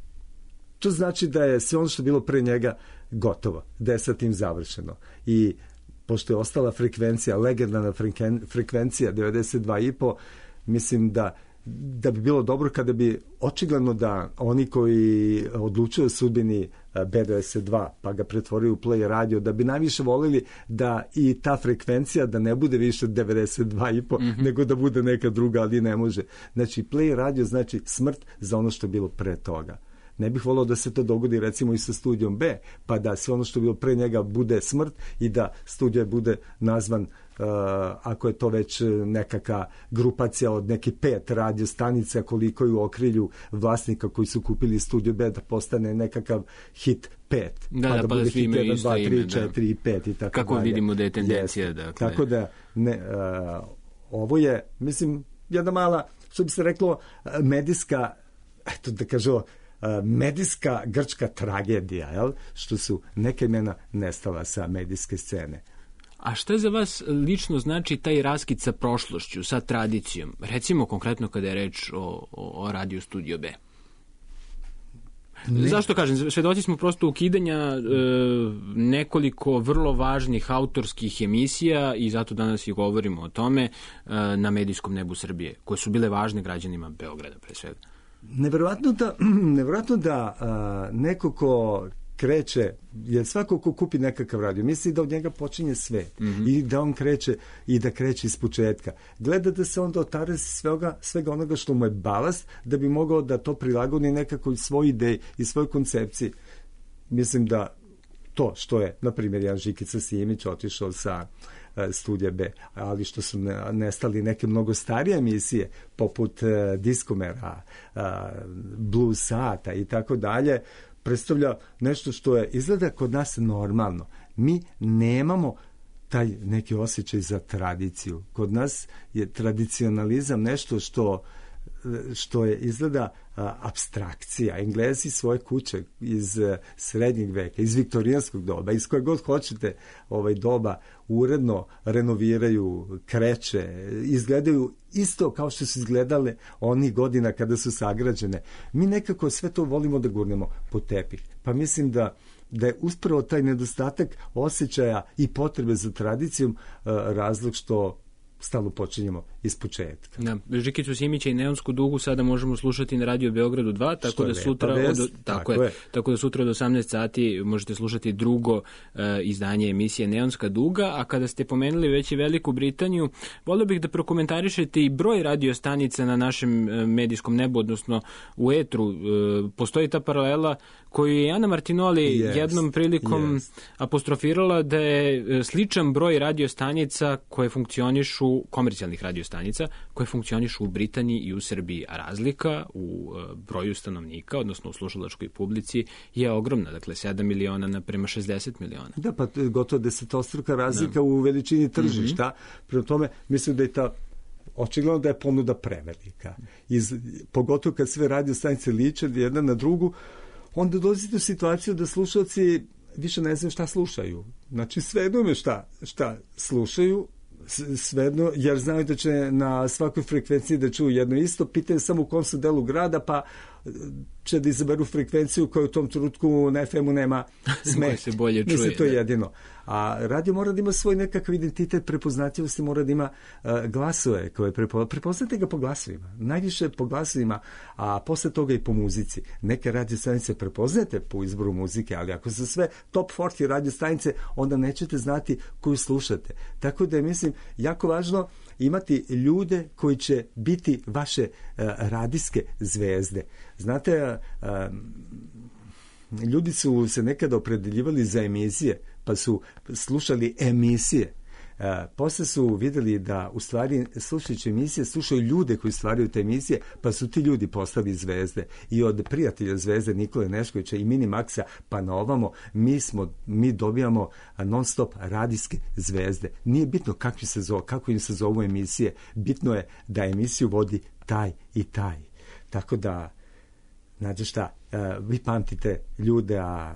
To znači da je sve ono što je bilo pre njega gotovo, da je sa tim završeno. I pošto je ostala frekvencija, legendarna frekvencija devedeset dva i po, mislim da da bi bilo dobro kada bi očigledno da oni koji odlučuju o sudbini B devedeset dva pa ga pretvorili u Play radio, da bi najviše volili da i ta frekvencija da ne bude više devedeset dva i po, mm-hmm. nego da bude neka druga, ali ne može. Znači Play radio znači smrt za ono što je bilo pre toga. Ne bih volao da se to dogodi recimo i sa studijom B, pa da sve ono što je bilo pre njega bude smrt i da studija bude nazvan Uh, ako je to već nekaka grupacija od neki pet radio stanica, koliko je u okrilju vlasnika koji su kupili Studio B, da postane nekakav hit pet, da, pa da, da bude pa hit jedan, dva, tri, četiri i da. pet i tako kako dalje. Vidimo da je tendencija. Dakle. Tako da ne, uh, ovo je, mislim, jedna mala, što bi se reklo, medijska, eto da kažemo, medijska grčka tragedija, jel? Što su neke imena nestala sa medijske scene. A šta za vas lično znači taj raskid sa prošlošću, sa tradicijom? Recimo konkretno kada je reč o, o, o Radio Studio B. Ne. Zašto kažem? Svedoci smo prosto ukidanja e, nekoliko vrlo važnih autorskih emisija i zato danas i govorimo o tome e, na medijskom nebu Srbije, koje su bile važne građanima Beograda pre svega. Neverovatno da, neverovatno da a, neko ko kreće, jer svako ko kupi nekakav radio misli da od njega počinje svet, mm-hmm. i da on kreće i da kreće iz početka. Gleda da se onda otare svega, svega onoga što mu je balast, da bi mogao da to prilagodi nekako svoj ideji i svoj koncepciji. Mislim da to što je, na primjer, Jan Žikica Simić otišao sa uh, Studija B, ali što su ne, nestali neke mnogo starije emisije, poput uh, Diskomera, uh, Blues Sata i tako dalje, predstavlja nešto što je izgleda kod nas normalno. Mi nemamo taj neki osjećaj za tradiciju. Kod nas je tradicionalizam nešto što što je izgleda a, abstrakcija. Englezi svoje kuće iz a, srednjeg veka, iz viktorijanskog doba, iz koje god hoćete ovaj doba, uredno renoviraju, kreće, izgledaju isto kao što su izgledale onih godina kada su sagrađene. Mi nekako sve to volimo da gurnemo pod tepih. Pa mislim da da je uspravo taj nedostatak osjećaja i potrebe za tradicijom a, razlog što stalno počinjemo iz početka. Da, Žikicu Simića i Neonsku dugu sada možemo slušati na Radio Beogradu dva, tako da sutra od, tako, tako je, je. tako da sutra od osamnaest sati možete slušati drugo uh, izdanje emisije Neonska duga, a kada ste pomenuli već i Veliku Britaniju, volio bih da prokomentarišete i broj radio stanica na našem uh, medijskom nebu, odnosno u etru. Uh, postoji ta paralela koju je Ana Martinoli yes, jednom prilikom yes. apostrofirala, da je sličan broj radio stanica koje funkcionišu, komercijalnih radio stanica koje funkcionišu u Britaniji i u Srbiji, a razlika u uh, broju stanovnika, odnosno u slušalačkoj publici, je ogromna, dakle sedam miliona naprema šezdeset miliona. Da, pa gotovo desetostruka razlika da. u veličini tržišta. Mm-hmm. Prema tome, mislim da je ta očigledno da je ponuda prevelika. Iz, pogotovo kad sve radio stanice liče jedna na drugu, onda dolazite u situaciju da slušalci više ne znaju šta slušaju. Znači, svejedno me šta, šta slušaju, svejedno, jer znaju da će na svakoj frekvenciji da čuju jedno isto, pitaju samo u kom su delu grada, pa će da izaberu frekvenciju koja u tom trenutku na ef emu nema smeha. se bolje čuje. Mislim, to je jedino. A radio mora da ima svoj nekakav identitet prepoznatljivosti, mora da ima uh, glasove koje prepo, prepoznate ga po glasovima, najviše po glasovima, a posle toga i po muzici. Neke radio stanice prepoznate po izboru muzike, ali ako su sve top četrdeset radio stanice, onda nećete znati koju slušate. Tako da je, mislim, jako važno imati ljude koji će biti vaše uh, radijske zvezde. Znate, uh, ljudi su se nekada opredeljivali za emisije, pa su slušali emisije. E, posle su videli da u stvari slušajući emisije slušaju ljude koji stvaraju te emisije, pa su ti ljudi postali zvezde. I od prijatelja zvezde Nikole Neškovića i Minimaxa pa na ovamo mi, smo, mi dobijamo non stop radijske zvezde. Nije bitno kakvi se zove, kako im se zovu emisije, bitno je da emisiju vodi taj i taj. Tako da, znate šta, e, vi pamtite ljude, a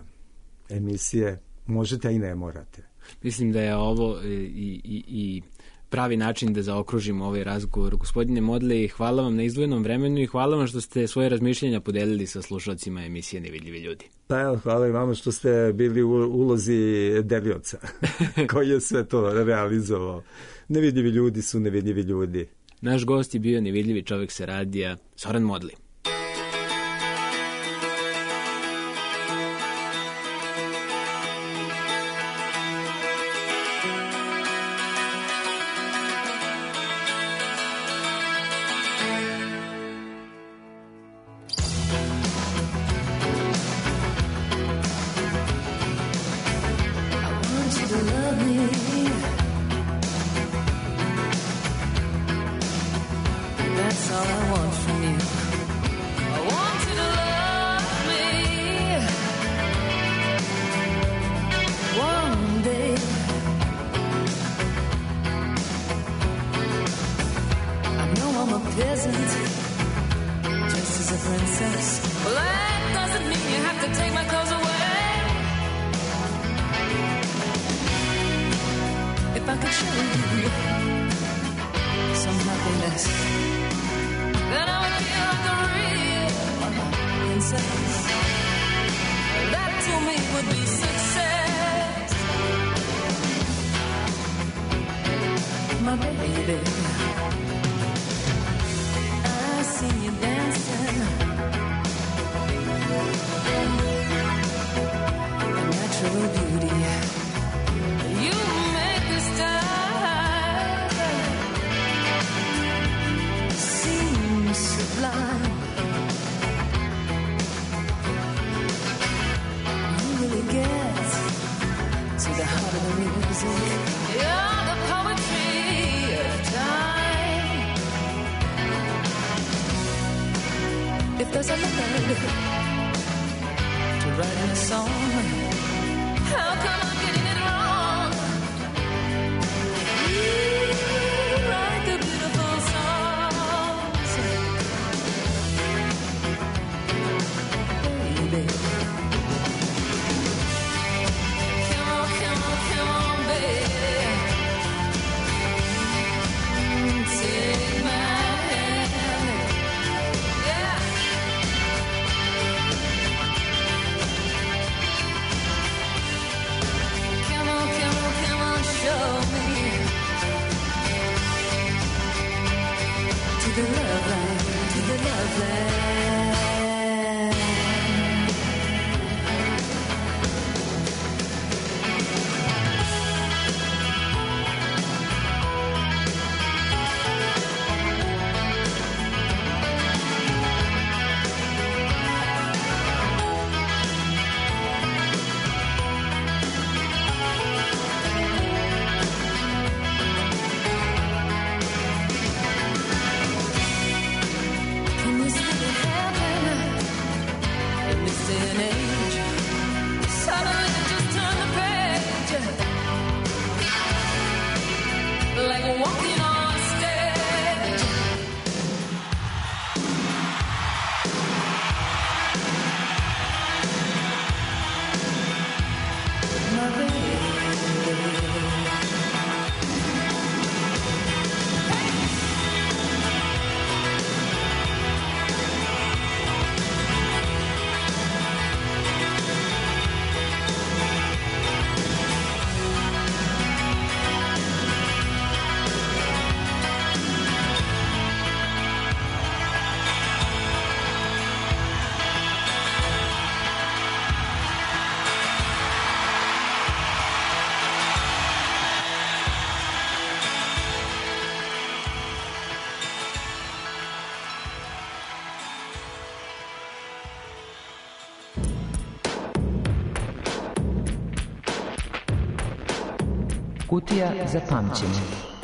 emisije možete, a i ne morate. Mislim da je ovo i, i, i pravi način da zaokružimo ovaj razgovor. Gospodine Modley, hvala vam na izdvojenom vremenu i hvala vam što ste svoje razmišljenja podelili sa slušalcima emisije Nevidljivi ljudi. Pa evo, hvala i vama što ste bili u ulozi delioca koji je sve to realizovao. Nevidljivi ljudi su nevidljivi ljudi. Naš gost je bio nevidljivi čovek sa radija, Zoran Modley. Can you see Kutija za pamćenje.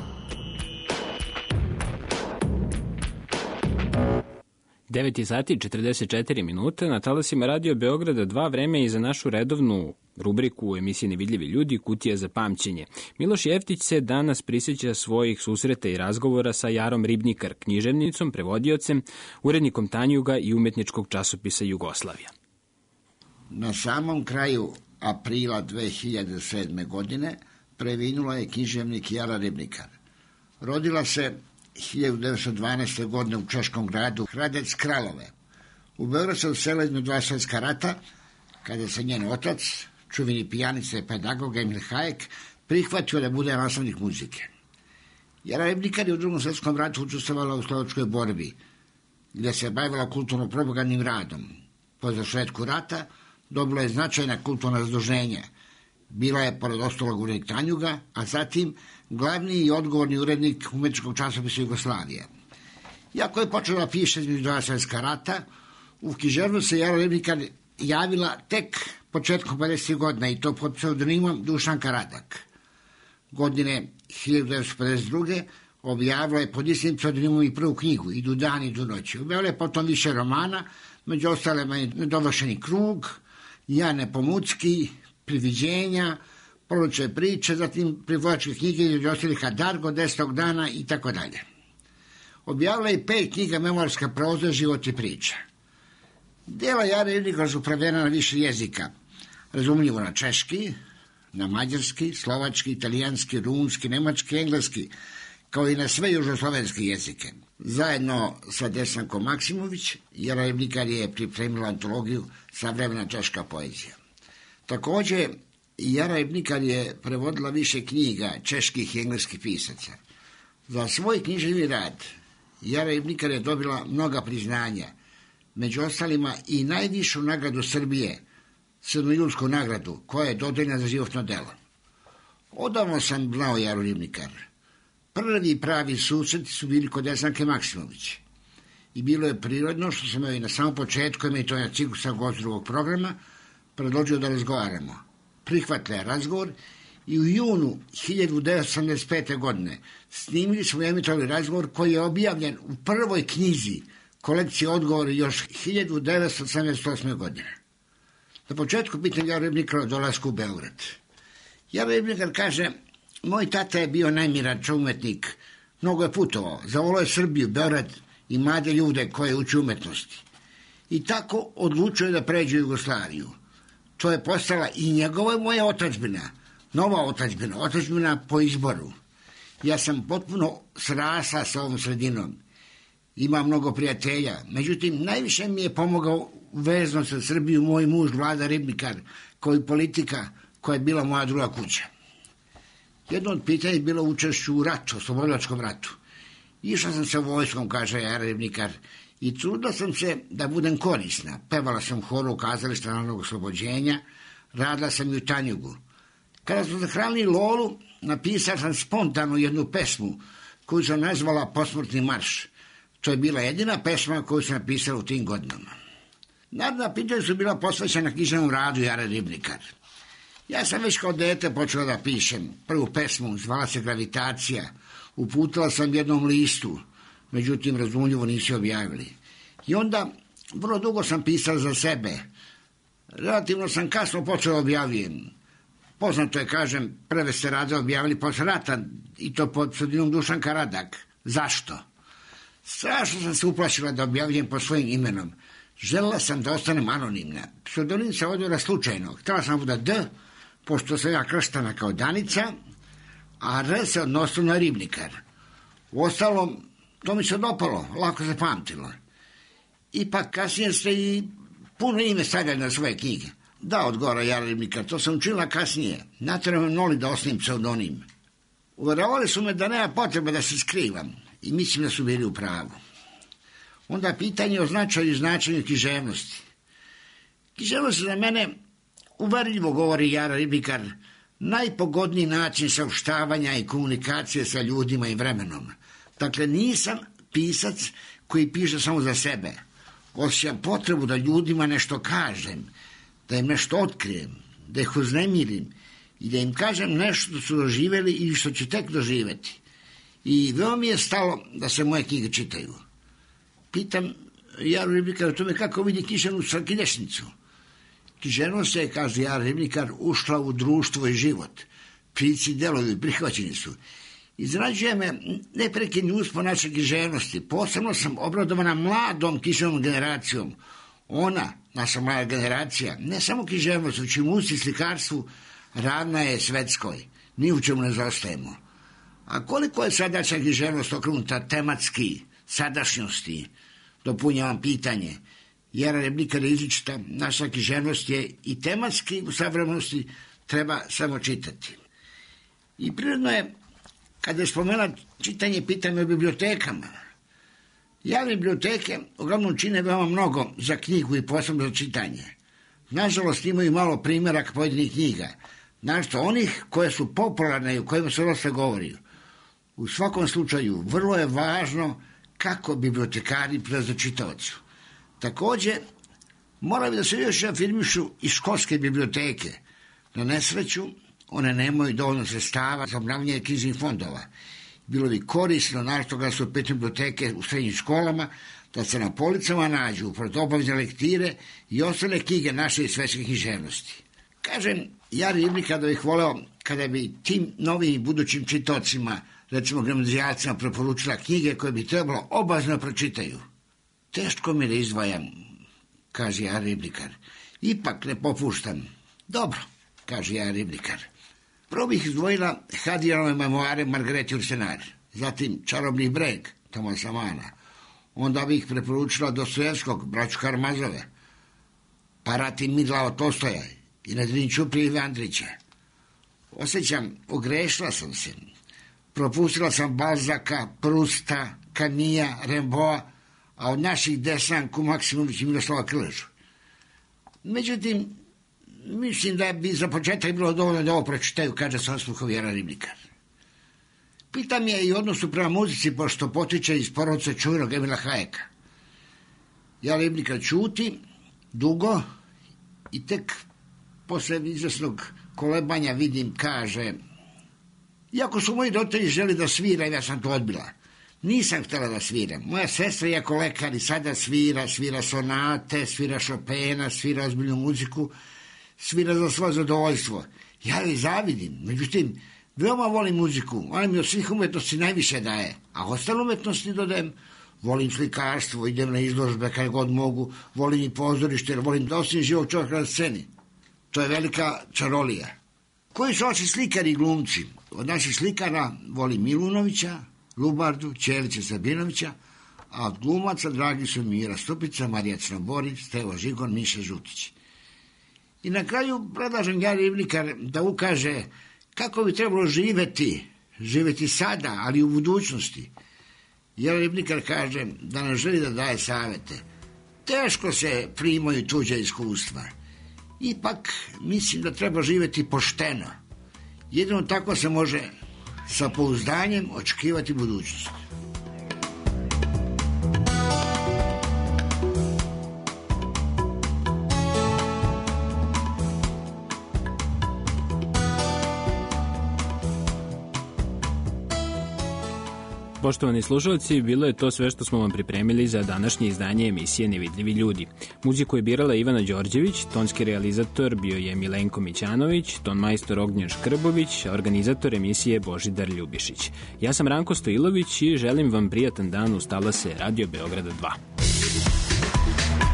devet sati i četrdeset četiri minuta na talasima Radio Beograda dva, vreme i za našu redovnu rubriku u emisiji Nevidljivi ljudi, Kutija za pamćenje. Miloš Jeftić se danas prisjeća svojih susreta i razgovora sa Jarom Ribnikar, književnicom, prevodiocem, urednikom Tanjuga i umetničkog časopisa Jugoslavija. Na samom kraju aprila dve hiljade sedme. godine previnula je književnik Jara Ribnikar. Rodila se hiljadu devetsto dvanaeste. godine u češkom gradu Hradec Kralove. U Beogradu se usela između dva svjetska rata, kada se njen otac, čuveni pijanica i pedagog Emil Hajek, prihvatio da bude nastavnik muzike. Jara Ribnikar je u drugom svjetskom ratu učestvovala u slovačkoj borbi, gdje se bavila kulturno-propagandnim radom. Po završetku rata dobila je značajna kulturna zaduženja. Bila je, pored ostalog, urednik Tanjuga, a zatim glavni i odgovorni urednik umetničkog časopisa Jugoslavije. Iako je počela piše između dva svjetska rata, u književnosti se Jara Ribnikar javila tek početkom pedesetih godina i to pod pseudonimom Dušanka Radak. Godine hiljadu devetsto pedeset druge. objavila je pod istim pseudonimom i prvu knjigu Idu dani, idu noći. Objavila je potom više romana, među ostalima je Nedovršeni krug, Ja Nepomucki, Priviđenja, Proluče priče, zatim pripovačke knjige između ostalih Dargo, Desetog dana i tako dalje. Objavila je i pet knjiga memorska proza, Život i priča. Djela Jare Ribnikar su prevedena na više jezika, razumljivo na češki, na mađarski, slovački, italijanski, rumunski, nemački, engleski, kao i na sve južoslovenske jezike. Zajedno sa Desankom Maksimović, Jara Ribnikar je pripremila antologiju Savremena češka poezija. Također, Jara Ribnikar je prevodila više knjiga čeških i engleskih pisaca. Za svoj književni rad Jara Ribnikar je dobila mnoga priznanja, među ostalima i najvišu nagradu Srbije, Sedmojulsku nagradu, koja je dodeljena za životno delo. Odavno sam znao Jaru Ribnikar. Prvi pravi susreti su bili kod Desanke Maksimović. I bilo je prirodno što sam joj na samom početku emitovanja ciklusa gost drugog programa predložio da razgovaramo. Prihvatila je razgovor i u junu hiljadu devetsto osamdeset pete. godine snimili smo i emitovali razgovor koji je objavljen u prvoj knjizi kolekcije odgovora još hiljadu devetsto osamdeset osme. godine. Na početku pitam Jaru Ribnikar o dolasku u Beograd. Jara Ribnikar kaže: moj tata je bio najmirač umetnik, mnogo je putovao, zavolao je Srbiju, Beograd i mlade ljude koje uče umetnosti. I tako odlučio da pređe u Jugoslaviju. To je postala i njegova i moja otadžbina, nova otadžbina, otadžbina po izboru. Ja sam potpuno srasla sa ovom sredinom. Imam mnogo prijatelja, međutim, najviše mi je pomogao vezno sa Srbiju moj muž Vlada Ribnikar, kao i politika koja je bila moja druga kuća. Jedno od pitanja je bilo učešću u ratu, oslobodilačkom ratu. Išla sam sa vojskom, kaže Jara Ribnikar, i trudila sam se da budem korisna. Pevala sam horu u kazališta Narodnog oslobođenja, radila sam i u Tanjugu. Kada smo zahranili Lolu, napisao sam spontano jednu pesmu koju sam nazvala Posmrtni marš. To je bila jedina pesma koju sam napisala u tim godinama. Narodna pitanja su bila posvećena književnom radu Jare Ribnikar. Ja sam već kao dete počela da pišem. Prvu pesmu, zvala se Gravitacija, uputila sam jednom listu, međutim, razumljivo nisu objavili. I onda, vrlo dugo sam pisala za sebe. Relativno sam kasno počela objavljujem. Poznato je, kažem, prve se rade objavili posle rata, i to pod pseudonimom Dušanka Radak. Zašto? Strašno sam se uplašila da objavljujem po svojim imenom. Želela sam da ostanem anonimna. Pseudonim se odvora slučajno. Htjela sam da D, pošto sam ja krštana kao Danica, a R se odnosilo na Ribnikar. Uostalom, to mi se dopalo, lako se pamtilo. Ipak kasnije ste i puno ime stavljali na svoje knjige. Da, odgovara Jara Ribnikar, to sam učinila kasnije. Natjerao me noli da ostavim pseudonim. Uveravali su me da nema potrebe da se skrivam i mislim da su bili u pravu. Onda pitanje o značaju i značenju književnosti. Književnost za mene, uverljivo govori Jara Ribnikar, najpogodniji način saopštavanja i komunikacije sa ljudima i vremenom. Dakle, nisam pisac koji piše samo za sebe. Osjećam potrebu da ljudima nešto kažem, da im nešto otkrijem, da ih uznemirim i da im kažem nešto što su doživjeli ili što će tek doživjeti. I veoma mi je stalo da se moje knjige čitaju. Pitam Jaru Ribnikar o tome kako vidi književnost sa knjižnicu. Književnost je, kaže Jar Ribnikar, ušla u društvo i život. Prici delovi prihvaćeni su. Izrađuje me neprekidni uspon naše književnosti. Posebno sam obradovana mladom književnom generacijom. Ona, naša mlada generacija, ne samo književnost, već i muzici i slikarstvu, ravna je svetskoj. Ni u čemu ne zaostajemo. A koliko je sadašnja književnost okrenuta tematski, sadašnjosti? Dopunjavam pitanje. Jara Ribnikar je izričita, naša književnost je i tematski u savremenosti, treba samo čitati. I prirodno je, kada je spomenula čitanje, pitanje o bibliotekama. Javne biblioteke uglavnom čine veoma mnogo za knjigu i posebno za čitanje. Nažalost, imaju malo primjerak pojedinih knjiga, našto onih koje su popularne i o kojima se dosta govori. U svakom slučaju, vrlo je važno kako bibliotekari prilaze čitaocu. Također, mora bi da se još afirmišu i školske biblioteke. Na nesreću, one nemaju dovoljno sredstava za obnavljanje knjižnih fondova. Bilo bi korisno, našto da su pet biblioteke u srednjim školama, da se na policama nađu pored obavezne lektire i ostale knjige naše i svetske književnosti. Kažem, ja Ribnikar da bih voleo kada bi tim novim i budućim čitocima, recimo gimnazijalcima, preporučila knjige koje bi trebalo obavezno pročitaju. Teško mi da izdvajam, kaže Jar Ribnikar. Ipak ne popuštam. Dobro, kaže Jar Ribnikar. Prvo bih izdvojila Hadijanove memoare Margarete Ursenar, zatim Čarobni breg Tomasa Mana. Onda bih preporučila Dostojevskog, braću Karamazove, pa Ratin Midlava Tolstoja i Nedrin Ćuprije i Andrića. Osjećam, ogrešila sam se. Propustila sam Balzaka, Prusta, Kamija, Remboa, a od naših Desanku, Maksimović i Miroslava Krležu. Međutim, mislim da bi za početak bilo dovoljno da ovo pročitaju, kaže sa osluhom Jara Ribnikar. Pitam je i odnosu prema muzici, pošto potiče iz porodice čuvenog Emila Hayeka. Jara Ribnikar ćuti dugo i tek posle izvesnog kolebanja vidim, kaže: iako su moji roditelji želi da sviram, ja sam to odbila. Nisam htjela da sviram. Moja sestra, iako lekar, i sada svira, svira sonate, svira Chopina, svira ozbiljnu muziku, svira za svoje zadovoljstvo. Ja joj zavidim, međutim, veoma volim muziku, ona mi od svih umetnosti najviše daje, a ostale umetnosti dodajem. Volim slikarstvo, idem na izložbe kada god mogu, volim i pozorište, jer volim da osim živog čovjeka na sceni. To je velika čarolija. Koji su naši slikari i glumci? Od naših slikara volim Milunovića, Lubardu, Ćelića Sabinovića, a od glumaca dragi su Mira Stupica, Marija Crnoborić, Stevo Žigon, Miša Žutić. I na kraju predlažem Jari Ribnikar da ukaže kako bi trebalo živjeti, živjeti sada, ali u budućnosti. Jari Ribnikar kaže da ne želi da daje savjete. Teško se primaju tuđe iskustva. Ipak mislim da treba živjeti pošteno. Jedino tako se može sa pouzdanjem očekivati budućnost. Poštovani slušalci, bilo je to sve što smo vam pripremili za današnje izdanje emisije Nevidljivi ljudi. Muziku je birala Ivana Đorđević, tonski realizator bio je Milenko Mićanović, ton majstor Ognjen Škrbović, a organizator emisije Božidar Ljubišić. Ja sam Ranko Stojilović i želim vam prijatan dan uz talase Radio Beograda dva.